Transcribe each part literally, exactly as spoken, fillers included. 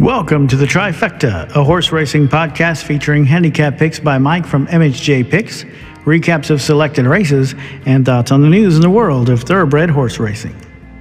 Welcome to the Trifecta, a horse racing podcast featuring handicap picks by Mike from M H J Picks, recaps of selected races, and thoughts on the news in the world of thoroughbred horse racing.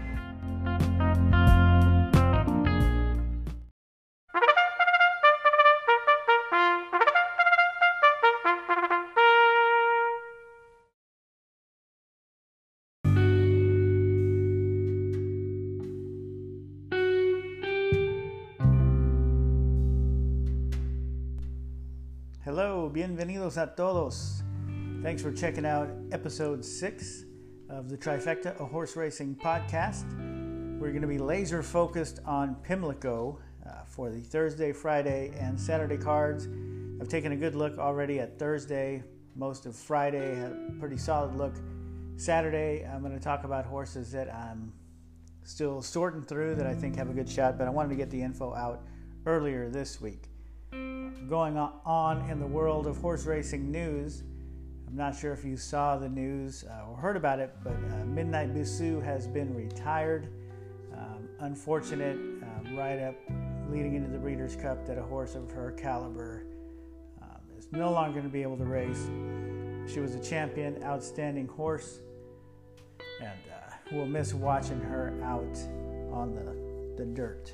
Hello, bienvenidos a todos. Thanks for checking out episode six of the Trifecta, a horse racing podcast. We're going to be laser focused on Pimlico uh, for the Thursday, Friday, and Saturday cards. I've taken a good look already at Thursday. Most of Friday had a pretty solid look. Saturday, I'm going to talk about horses that I'm still sorting through that I think have a good shot, but I wanted to get the info out earlier this week. Going on in the world of horse racing news, I'm not sure if you saw the news uh, or heard about it, but uh, Midnight Busou has been retired. Um, unfortunate, um, right up leading into the Breeders' Cup, that a horse of her caliber um, is no longer going to be able to race. She was a champion, outstanding horse, and uh, we'll miss watching her out on the, the dirt.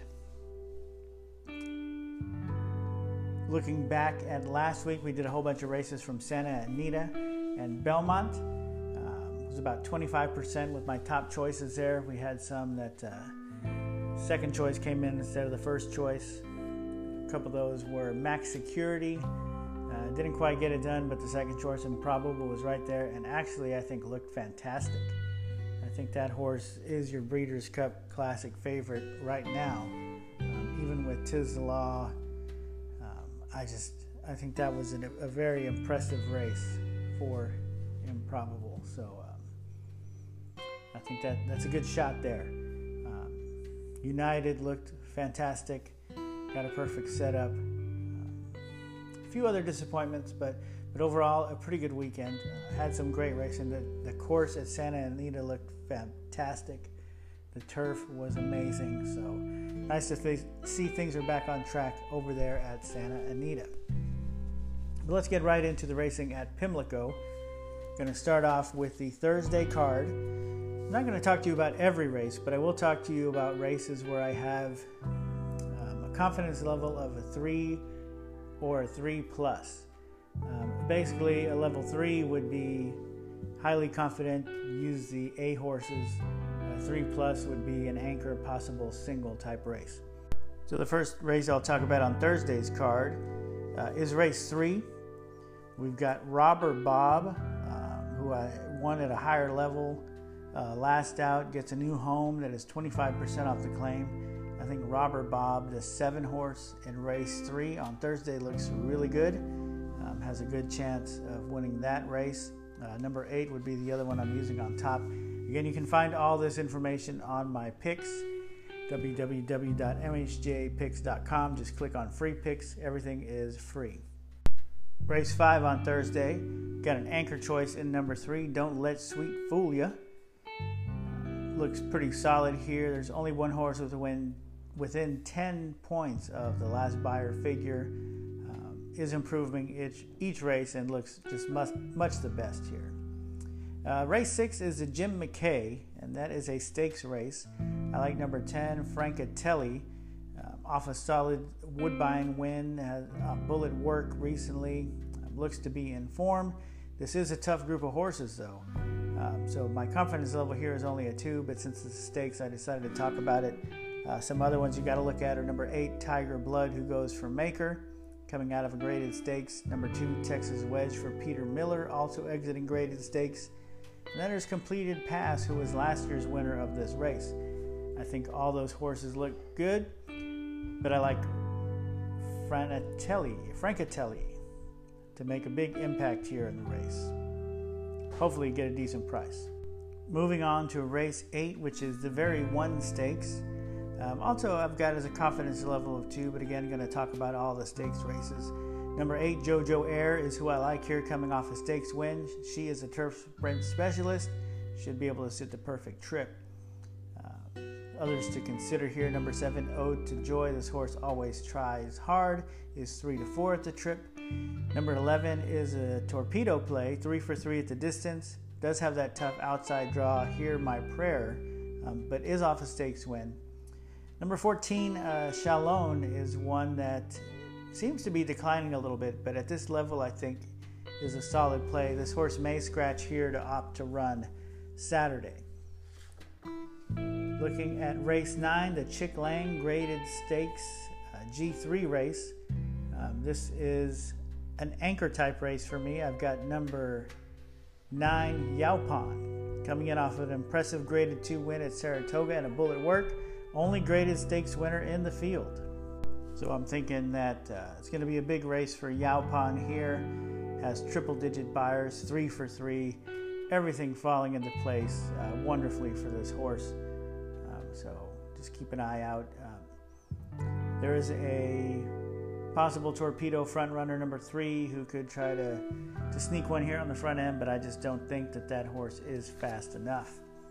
Looking back at last week, we did a whole bunch of races from Santa Anita and Belmont. Um, it was about twenty-five percent with my top choices there. We had some that uh, second choice came in instead of the first choice. A couple of those were Max Security. Uh, didn't quite get it done, but the second choice, Improbable, was right there, and actually I think looked fantastic. I think that horse is your Breeders' Cup Classic favorite right now, um, even with Tiz the Law. I just, I think that was an, a very impressive race for Improbable. So um, I think that that's a good shot there. Um, United looked fantastic, got a perfect setup. Um, a few other disappointments, but but overall a pretty good weekend. Uh, had some great racing. The, the course at Santa Anita looked fantastic. The turf was amazing, so nice to th- see things are back on track over there at Santa Anita. But let's get right into the racing at Pimlico. Going to start off with the Thursday card. I'm not going to talk to you about every race, but I will talk to you about races where I have um, a confidence level of a three or a three plus. Um, basically, a level three would be highly confident, use the A horses. Three plus would be an anchor, possible single type race. So the first race I'll talk about on Thursday's card uh, is race three. We've got Robber Bob, uh, who I won at a higher level uh, last out, gets a new home that is twenty-five percent off the claim. I think Robber Bob, the seven horse in race three on Thursday, looks really good. Um, has a good chance of winning that race. Uh, number eight would be the other one I'm using on top. Again, you can find all this information on my picks, w w w dot m h j picks dot com. Just click on free picks. Everything is free. Race five on Thursday. Got an anchor choice in number three, Don't Let Sweet Fool Ya. Looks pretty solid here. There's only one horse with a win within ten points of the last buyer figure. Um, is improving each, each race and looks just much, much the best here. Uh, race six is the Jim McKay, and that is a stakes race. I like number ten, Francatelli, um, off a solid Woodbine win, has uh, bullet work recently, um, looks to be in form. This is a tough group of horses, though. Um, so my confidence level here is only a two, but since it's stakes, I decided to talk about it. Uh, some other ones you got to look at are number eight, Tiger Blood, who goes for Maker, coming out of a graded stakes. Number two, Texas Wedge for Peter Miller, also exiting graded stakes. And then there's Completed Pass, who was last year's winner of this race. I think all those horses look good, but I like Francatelli, Francatelli to make a big impact here in the race. Hopefully get a decent price. Moving on to race eight, which is the Very One Stakes. Um, also, I've got as a confidence level of two, but again, going to talk about all the stakes races. Number eight, Jojo Air, is who I like here, coming off a stakes win. She is a turf sprint specialist. Should be able to sit the perfect trip. Uh, others to consider here: number seven, Ode to Joy. This horse always tries hard, is three to four at the trip. Number eleven is a Torpedo Play, three for three at the distance. Does have that tough outside draw, Hear My Prayer, um, but is off a stakes win. Number fourteen, uh, Chalon, is one that seems to be declining a little bit, but at this level I think is a solid play. This horse may scratch here to opt to run Saturday. Looking at race nine, the Chick Lang Graded Stakes uh, G three race. Um, this is an anchor type race for me. I've got number nine, Yaupon, coming in off of an impressive graded two win at Saratoga and a bullet work. Only graded stakes winner in the field. So I'm thinking that uh, it's going to be a big race for Yaupon here. Has triple digit buyers, three for three. Everything falling into place uh, wonderfully for this horse. Um, so just keep an eye out. Um, there is a possible Torpedo front runner, number three, who could try to, to sneak one here on the front end, but I just don't think that that horse is fast enough.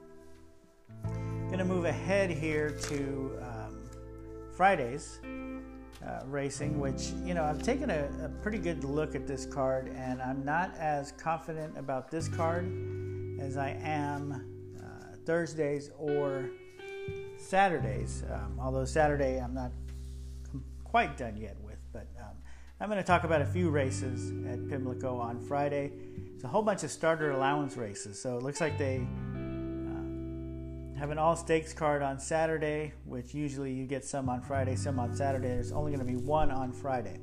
Going to move ahead here to um, Friday's uh, racing, which, you know, I've taken a, a pretty good look at this card, and I'm not as confident about this card as I am uh, Thursdays or Saturdays, um, although Saturday I'm not quite done yet with. But um, I'm going to talk about a few races at Pimlico on Friday. It's a whole bunch of starter allowance races, so it looks like they uh, have an all-stakes card on Saturday, which usually you get some on Friday, some on Saturday. There's only going to be one on Friday.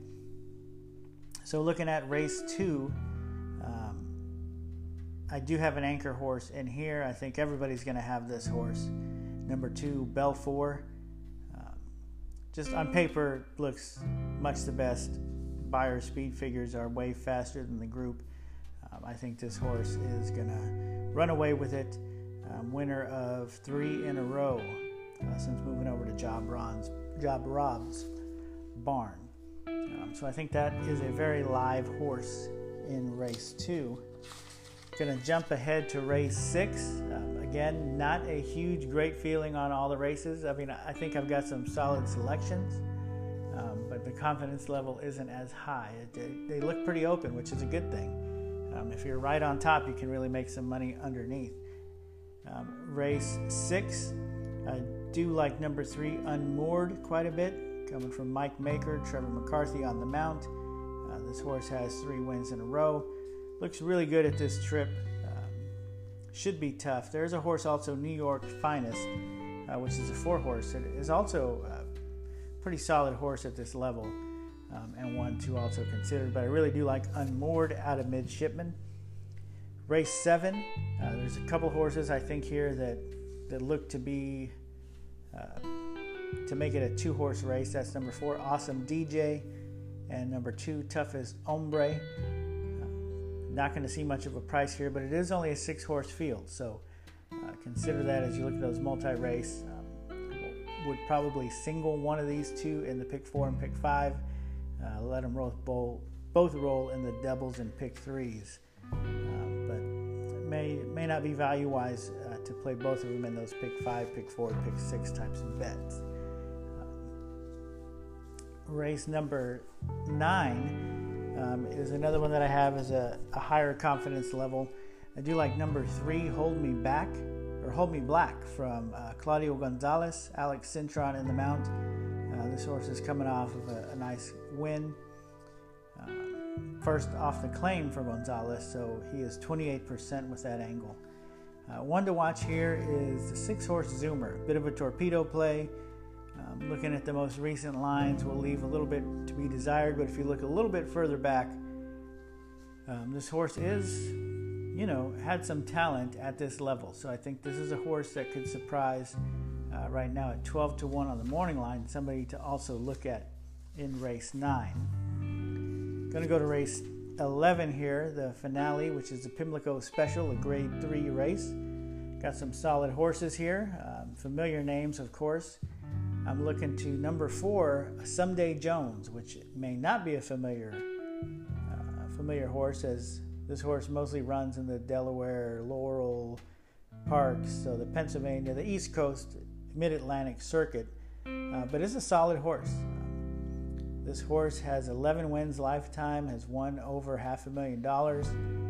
So looking at race two, um, I do have an anchor horse in here. I think everybody's going to have this horse. Number two, Belfour. Just on paper, looks much the best. Buyer speed figures are way faster than the group. Um, I think this horse is going to run away with it. Um, winner of three in a row uh, since moving over to Job Rob's, Job Rob's barn. Um, so I think that is a very live horse in race two. Going to jump ahead to race six. Um, again, not a huge, great feeling on all the races. I mean, I think I've got some solid selections, um, but the confidence level isn't as high. It, they, they look pretty open, which is a good thing. Um, if you're right on top, you can really make some money underneath. Um, race six, I do like number three, Unmoored, quite a bit, coming from Mike Maker, Trevor McCarthy on the mount. Uh, this horse has three wins in a row. Looks really good at this trip. Um, should be tough. There's a horse also, New York Finest, uh, which is a four horse. It is also a pretty solid horse at this level, um, and one to also consider. But I really do like Unmoored out of Midshipman. Race seven, uh, there's a couple horses I think here that that look to be uh, to make it a two horse race. That's number four, Awesome D J, and number two, Toughest Hombre. Not going to see much of a price here, but it is only a six-horse field, so uh, consider that as you look at those multi-race. Um, would probably single one of these two in the pick four and pick five. Uh, let them roll, both, both roll in the doubles and pick threes. Um, but it may may not be value-wise uh, to play both of them in those pick five, pick four, pick six types of bets. Um, race number nine. Um, is another one that I have as a, a higher confidence level. I do like number three, Hold Me Back, or Hold Me Black, from uh, Claudio Gonzalez, Alex Cintron in the mount. Uh, this horse is coming off of a, a nice win. Uh, first off the claim for Gonzalez, so he is twenty-eight percent with that angle. Uh, one to watch here is the six-horse Zoomer, bit of a torpedo play. Um, looking at the most recent lines will leave a little bit to be desired, but if you look a little bit further back, um, this horse is, you know, had some talent at this level. So I think this is a horse that could surprise uh, right now at twelve to one on the morning line, somebody to also look at in race nine. Going to go to race eleven here, the finale, which is the Pimlico Special, a grade three race. Got some solid horses here, um, familiar names, of course. I'm looking to number four, Someday Jones, which may not be a familiar uh, familiar horse, as this horse mostly runs in the Delaware, Laurel, Parks, so the Pennsylvania, the East Coast Mid-Atlantic Circuit, uh, but it's a solid horse. Um, this horse has eleven wins lifetime, has won over half a million dollars.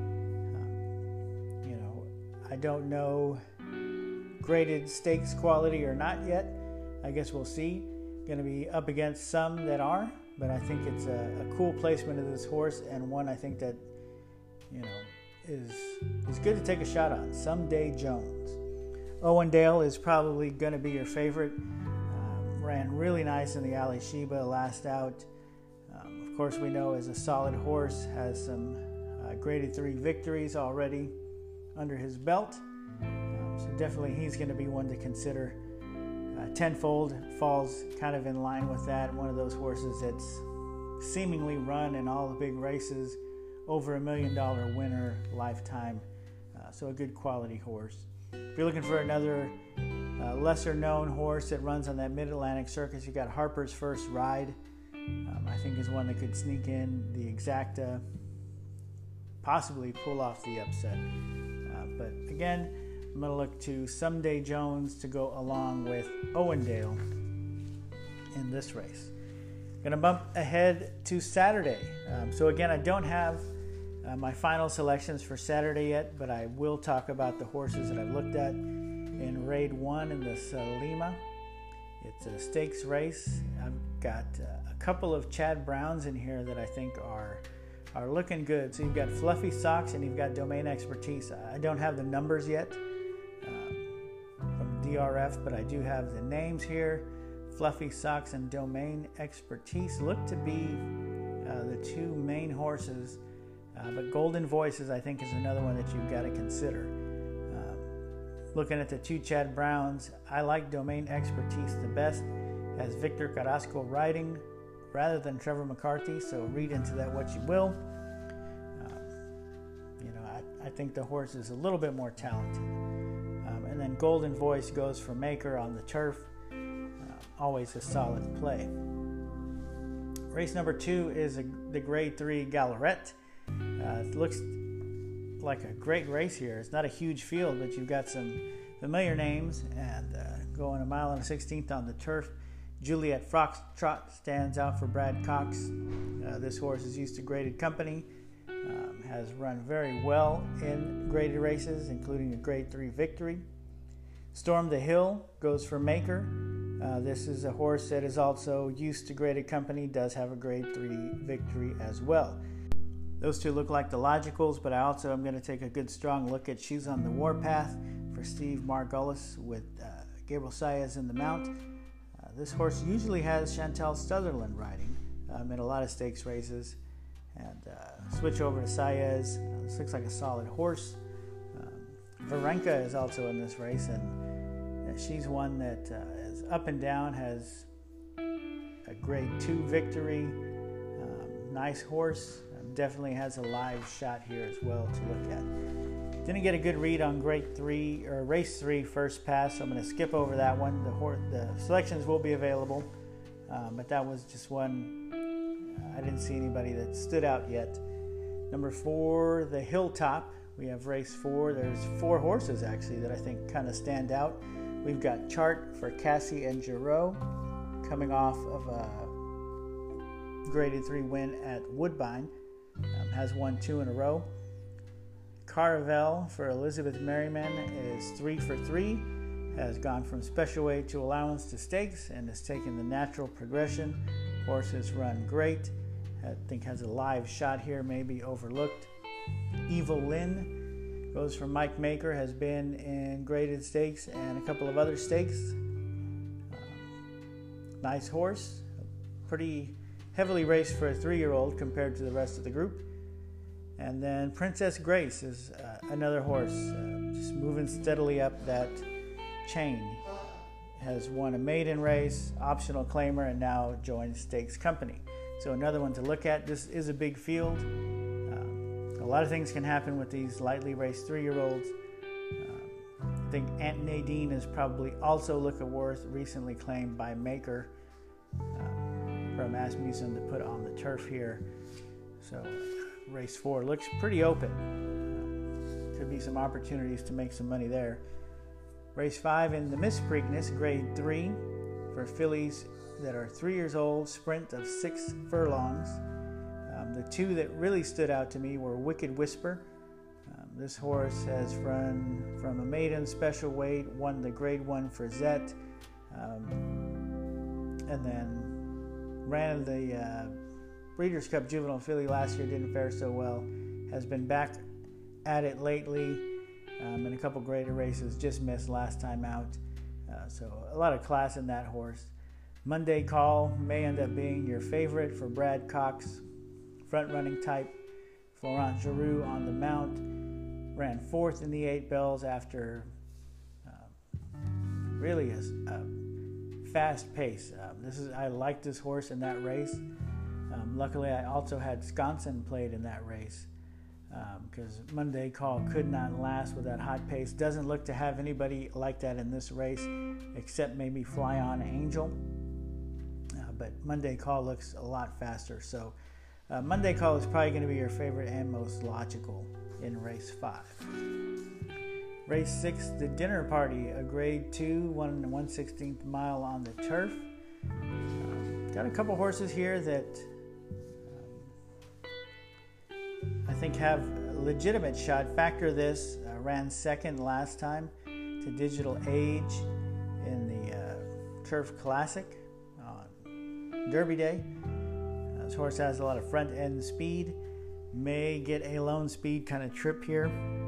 Um, you know, I don't know graded stakes quality or not yet. I guess we'll see. Going to be up against some that are, but I think it's a, a cool placement of this horse, and one I think that, you know, is is good to take a shot on. Someday Jones. Owendale is probably going to be your favorite. Um, ran really nice in the Alysheba last out. Um, of course, we know is a solid horse, has some uh, graded three victories already under his belt. Um, so definitely he's going to be one to consider. Uh, Tenfold falls kind of in line with that. One of those horses that's seemingly run in all the big races, over a million dollar winner lifetime. Uh, so a good quality horse. If you're looking for another uh, lesser known horse that runs on that Mid-Atlantic Circuit, you got Harper's First Ride. Um, I think is one that could sneak in the Exacta, possibly pull off the upset. Uh, but again, I'm going to look to Someday Jones to go along with Owendale in this race. Going to bump ahead to Saturday. Um, so again, I don't have uh, my final selections for Saturday yet, but I will talk about the horses that I've looked at in Raid one in the Salima. It's a stakes race. I've got uh, a couple of Chad Browns in here that I think are are looking good. So you've got Fluffy Socks and you've got Domain Expertise. I don't have the numbers yet um, from D R F, but I do have the names here. Fluffy Socks and Domain Expertise look to be uh, the two main horses, uh, but Golden Voices I think is another one that you've got to consider. Um, looking at the two Chad Browns, I like Domain Expertise the best, as Victor Carrasco riding rather than Trevor McCarthy, so read into that what you will. Um, you know, I, I think the horse is a little bit more talented. Um, and then Golden Voice goes for Maker on the turf. Always a solid play. Race number two is a, the Grade three Gallarette. Uh, it looks like a great race here. It's not a huge field, but you've got some familiar names, and uh, going a mile and a sixteenth on the turf. Juliet Foxtrot stands out for Brad Cox. Uh, this horse is used to graded company, um, has run very well in graded races, including a Grade three victory. Storm the Hill goes for Maker. Uh, this is a horse that is also used to graded company, does have a Grade three victory as well. Those two look like the logicals, but I also am going to take a good strong look at She's on the Warpath for Steve Margulis with uh, Gabriel Saez in the mount. Uh, this horse usually has Chantal Sutherland riding um, in a lot of stakes races. And uh, switch over to Saez. Uh, this looks like a solid horse. Um, Varenka is also in this race, and uh, she's one that uh, is up and down, has a Grade two victory. Um, nice horse. Um, definitely has a live shot here as well to look at. Didn't get a good read on Grade three or Race three First Pass, so I'm going to skip over that one. The, horse, the selections will be available, um, but that was just one. uh, I didn't see anybody that stood out yet. Number four, the Hilltop. We have Race four. There's four horses actually that I think kind of stand out. We've got Chart for Cassie and Giroux, coming off of a Graded three win at Woodbine. Um, has won two in a row. Caravel for Elizabeth Merriman is three for three. Has gone from special weight to allowance to stakes and has taken the natural progression. Horses run great. I think has a live shot here, maybe overlooked. Evil Lynn goes for Mike Maker, has been in graded stakes and a couple of other stakes. Um, nice horse, pretty heavily raced for a three-year-old compared to the rest of the group. And then Princess Grace is uh, another horse, uh, just moving steadily up that chain. Has won a maiden race, optional claimer, and now joins stakes company. So another one to look at. This is a big field. Um, a lot of things can happen with these lightly raced three-year-olds. Um, I think Aunt Nadine is probably also look-a-worth, recently claimed by Maker um, from Asmussen to put on the turf here. So race four looks pretty open. Uh, could be some opportunities to make some money there. Race five in the Miss Preakness, grade three, for fillies that are three years old, sprint of six furlongs. Um, the two that really stood out to me were Wicked Whisper. Um, this horse has run from a maiden special weight, won the grade one Frizette, um, and then ran the uh, Breeders' Cup Juvenile Filly last year, didn't fare so well. Has been back at it lately um, in a couple greater races, just missed last time out. Uh, so a lot of class in that horse. Monday Call may end up being your favorite for Brad Cox, front-running type. Florent Giroux on the mount, ran fourth in the eight bells after uh, really a, a fast pace. Um, this is I liked this horse in that race. Um, luckily, I also had Sconson played in that race because um, Monday Call could not last with that hot pace. Doesn't look to have anybody like that in this race, except maybe Fly On Angel. Uh, but Monday Call looks a lot faster. So uh, Monday Call is probably going to be your favorite and most logical in race five. Race six, the Dinner Party, a grade two, one and one sixteenth mile on the turf. Um, got a couple horses here that I think have a legitimate shot. Factor This uh, ran second last time to Digital Age in the uh, Turf Classic on Derby Day. Uh, this horse has a lot of front end speed. May get a lone speed kind of trip here.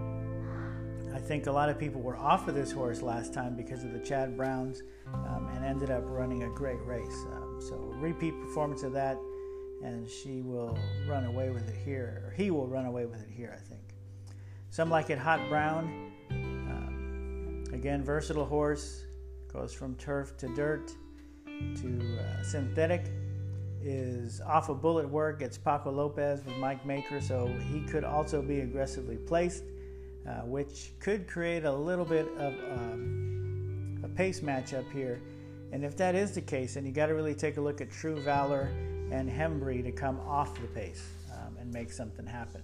I think a lot of people were off of this horse last time because of the Chad Browns um, and ended up running a great race. Um, so repeat performance of that, and she will run away with it here, or he will run away with it here, I think. Some like it Hot Brown. Um, again, versatile horse, goes from turf to dirt to uh, synthetic, is off of bullet work, gets Paco Lopez with Mike Maker, so he could also be aggressively placed, uh, which could create a little bit of um, a pace matchup here. And if that is the case, then you got to really take a look at True Valor and Hembry to come off the pace um, and make something happen.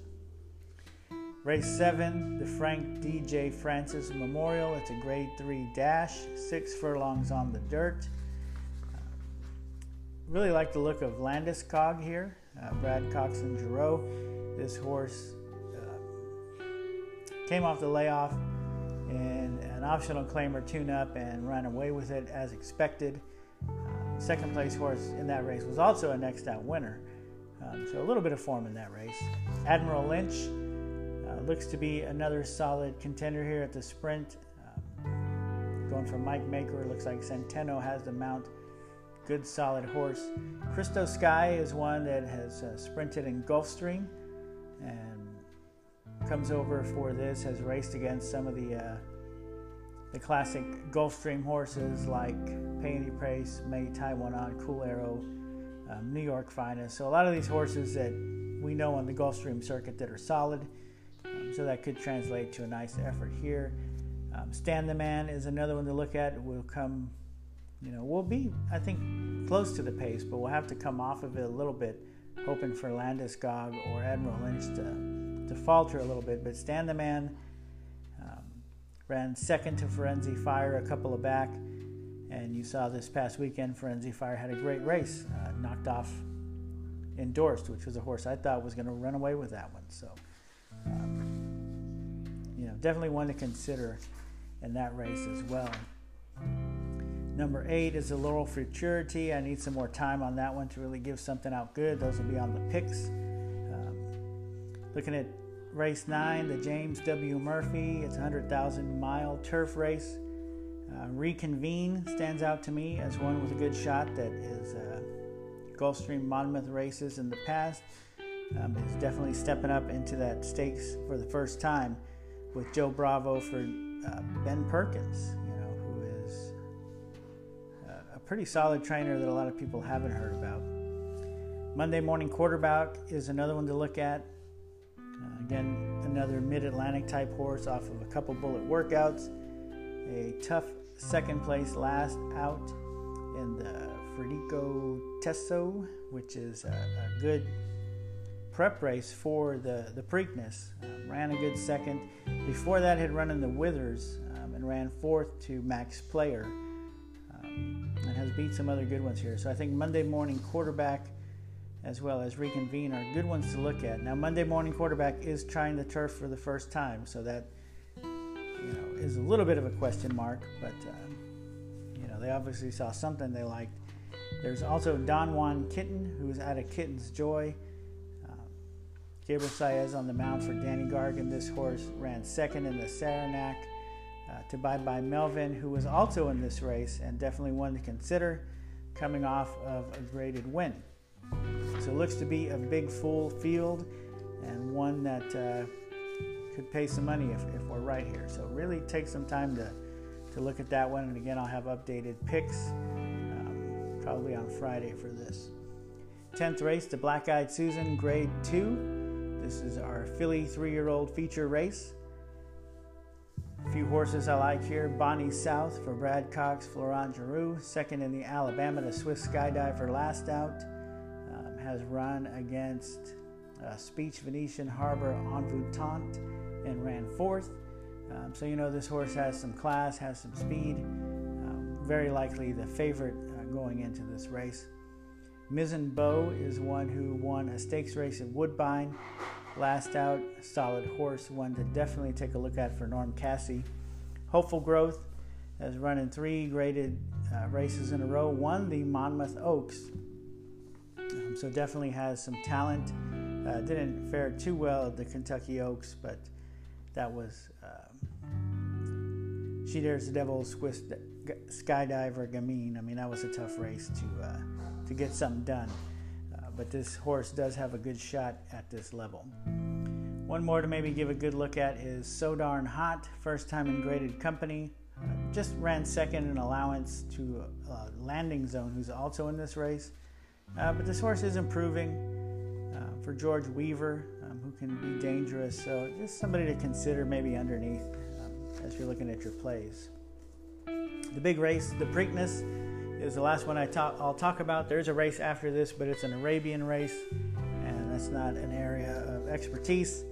Race seven, the Frank D J Francis Memorial. It's a grade three dash, six furlongs on the dirt. Uh, really like the look of Landeskog here, uh, Brad Cox and Giroux. This horse uh, came off the layoff in an optional claimer tune-up and ran away with it as expected. Uh, second place horse in that race was also a next out winner. Um, so a little bit of form in that race. Admiral Lynch uh, looks to be another solid contender here at the sprint. Um, going from Mike Maker, looks like Centeno has the mount. Good solid horse. Christo Sky is one that has uh, sprinted in Gulfstream and comes over for this, has raced against some of the uh, the classic Gulfstream horses like Peony Prace, May Taiwan on, Cool Arrow, um, New York Finest. So a lot of these horses that we know on the Gulfstream circuit that are solid. Um, so that could translate to a nice effort here. Um, Stan the Man is another one to look at. Will come, you know, we'll be, I think, close to the pace, but we'll have to come off of it a little bit, hoping for Landeskog or Admiral Lynch to, to falter a little bit. But Stan the Man um, ran second to Forenzi Fire a couple of back, and you saw this past weekend Forenzi Fire had a great race, uh, knocked off Endorsed, which was a horse I thought was going to run away with that one. So, um, you know, definitely one to consider in that race as well. Number eight is the Laurel Futurity. I need some more time on that one to really give something out good. Those will be on the picks. Um, looking at race nine, the James W. Murphy. It's a one hundred thousand mile turf race. Uh, Reconvene stands out to me as one with a good shot that is uh, Gulfstream Monmouth races in the past. Um, is definitely stepping up into that stakes for the first time with Joe Bravo for uh, Ben Perkins, you know, who is uh, a pretty solid trainer that a lot of people haven't heard about. Monday Morning Quarterback is another one to look at. Uh, again, another Mid-Atlantic type horse off of a couple bullet workouts. A tough second place last out in the Federico Tesso, which is a, a good prep race for the, the Preakness. Um, ran a good second. Before that, had run in the Withers um, and ran fourth to Max Player, um, and has beat some other good ones here. So I think Monday Morning Quarterback as well as Reconvene are good ones to look at. Now, Monday Morning Quarterback is trying the turf for the first time, so that, you know, is a little bit of a question mark, but um, you know, they obviously saw something they liked. There's also Don Juan Kitten, who's out of Kitten's Joy. Um, Gabriel Saez on the mound for Danny Gargan. This horse ran second in the Saranac uh, to Bye Bye Melvin, who was also in this race and definitely one to consider, coming off of a graded win. So it looks to be a big full field and one that uh, could pay some money if, if we're right here. So really take some time to, to look at that one. And again, I'll have updated picks um, probably on Friday for this. tenth race, the Black Eyed Susan, grade two. This is our filly three-year-old feature race. A few horses I like here. Bonnie South for Brad Cox, Florent Giroux. Second in the Alabama, the Swiss Skydiver last out. Um, has run against uh, Speech Venetian Harbor en Voutante and ran fourth. Um, so you know this horse has some class, has some speed. Um, very likely the favorite uh, going into this race. Mizzen Bow is one who won a stakes race at Woodbine. Last out, solid horse, one to definitely take a look at for Norm Cassie. Hopeful Growth has run in three graded uh, races in a row, won the Monmouth Oaks. Um, so definitely has some talent. Uh, didn't fare too well at the Kentucky Oaks, but that was um, She Dares the Devil, Swiss Skydiver, Gamine. I mean, that was a tough race to uh, to get something done. Uh, but this horse does have a good shot at this level. One more to maybe give a good look at is So Darn Hot, first time in graded company. Uh, just ran second in allowance to uh, Landing Zone, who's also in this race. Uh, but this horse is improving uh, for George Weaver, um, who can be dangerous. So just somebody to consider maybe underneath um, as you're looking at your plays. The big race, the Preakness, is the last one I talk, I'll talk about. There's a race after this, but it's an Arabian race, and that's not an area of expertise.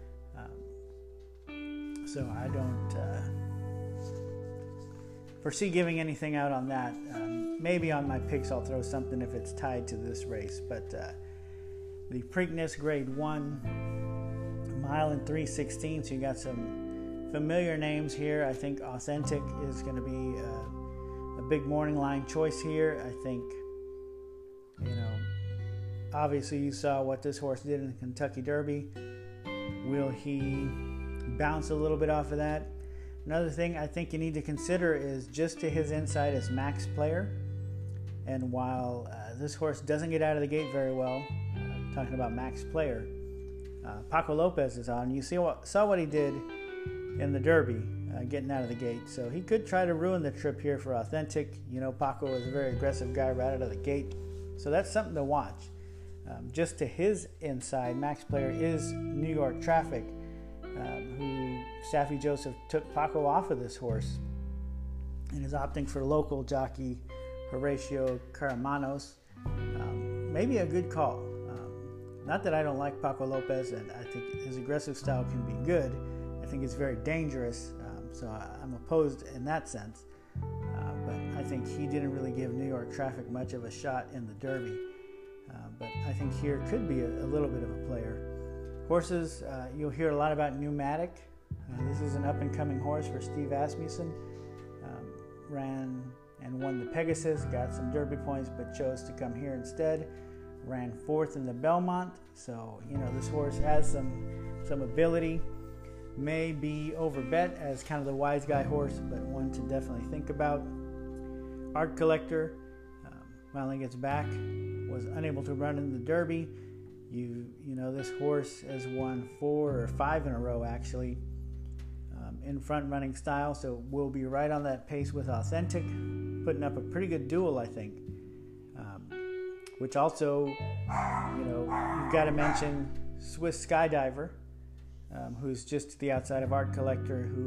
Um, so I don't uh, foresee giving anything out on that. Um, maybe on my picks I'll throw something if it's tied to this race. But uh, the Preakness grade one, mile and three sixteen. So you got some familiar names here. I think Authentic is going to be uh, a big morning line choice here. I think, you know, obviously you saw what this horse did in the Kentucky Derby. Will he bounce a little bit off of that? Another thing I think you need to consider is just to his inside is Max Player. And while uh, this horse doesn't get out of the gate very well, uh, talking about Max Player, uh, Paco Lopez is on. You see what, saw what he did in the Derby, uh, getting out of the gate. So he could try to ruin the trip here for Authentic. You know, Paco is a very aggressive guy right out of the gate. So that's something to watch. Um, just to his inside, Max Player is New York Traffic, um, who Saffie Joseph took Paco off of this horse and is opting for local jockey Horatio Caramanos. Um, maybe a good call. Um, not that I don't like Paco Lopez, and I think his aggressive style can be good. I think it's very dangerous, um, so I'm opposed in that sense. Uh, but I think he didn't really give New York Traffic much of a shot in the Derby. Uh, but I think here could be a, a little bit of a player. Horses, uh, you'll hear a lot about Pneumatic. Uh, this is an up-and-coming horse for Steve Asmussen. Um, ran and won the Pegasus, got some Derby points, but chose to come here instead. Ran fourth in the Belmont, so you know this horse has some some ability. May be overbet as kind of the wise guy horse, but one to definitely think about. Art Collector, um, finally gets back, was unable to run in the Derby. You you know this horse has won four or five in a row actually. In front running style, so we'll be right on that pace with Authentic, putting up a pretty good duel, I think. Um, which also, you know, you've got to mention Swiss Skydiver, um, who's just to the outside of Art Collector, who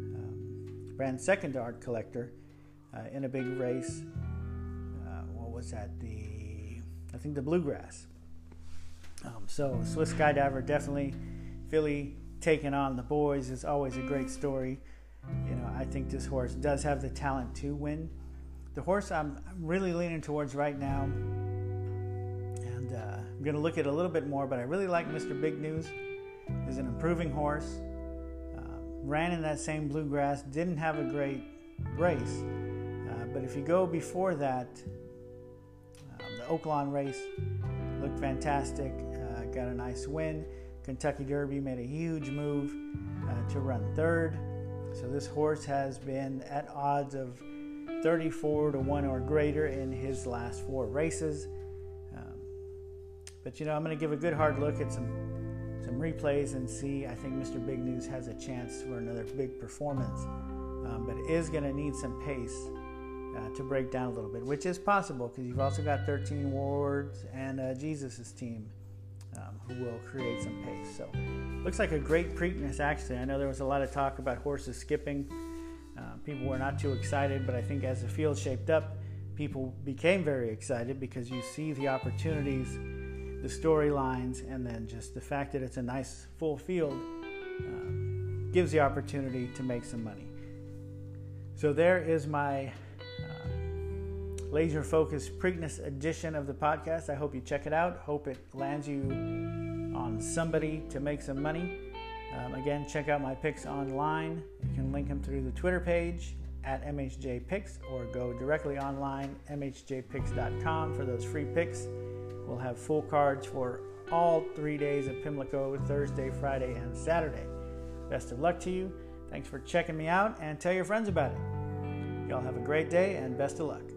um, ran second to Art Collector uh, in a big race. Uh, what was that? The I think the Bluegrass. Um, so Swiss Skydiver definitely filly taking on the boys is always a great story. You know, I think this horse does have the talent to win. The horse I'm really leaning towards right now, and uh, I'm going to look at it a little bit more, but I really like Mister Big News. He's an improving horse. Uh, ran in that same bluegrass, didn't have a great race. Uh, but if you go before that, um, the Oaklawn race looked fantastic. Uh, got a nice win. Kentucky Derby made a huge move uh, to run third. So this horse has been at odds of thirty-four to one or greater in his last four races. Um, but you know, I'm going to give a good hard look at some some replays and see. I think Mister Big News has a chance for another big performance, um, but it is going to need some pace uh, to break down a little bit, which is possible because you've also got thirteen Wards and uh, Jesus's team um, who will create some pace. So looks like a great Preakness actually. I know there was a lot of talk about horses skipping. Uh, people were not too excited, but I think as the field shaped up, people became very excited because you see the opportunities, the storylines, and then just the fact that it's a nice full field uh, gives the opportunity to make some money. So there is my uh, laser focused Preakness edition of the podcast. I hope you check it out. Hope it lands you on somebody to make some money. Um, again, check out my picks online. You can link them through the Twitter page at M H J Picks, or go directly online, m h j picks dot com, for those free picks. We'll have full cards for all three days of Pimlico, Thursday, Friday, and Saturday. Best of luck to you. Thanks for checking me out, and tell your friends about it. Y'all have a great day, and best of luck.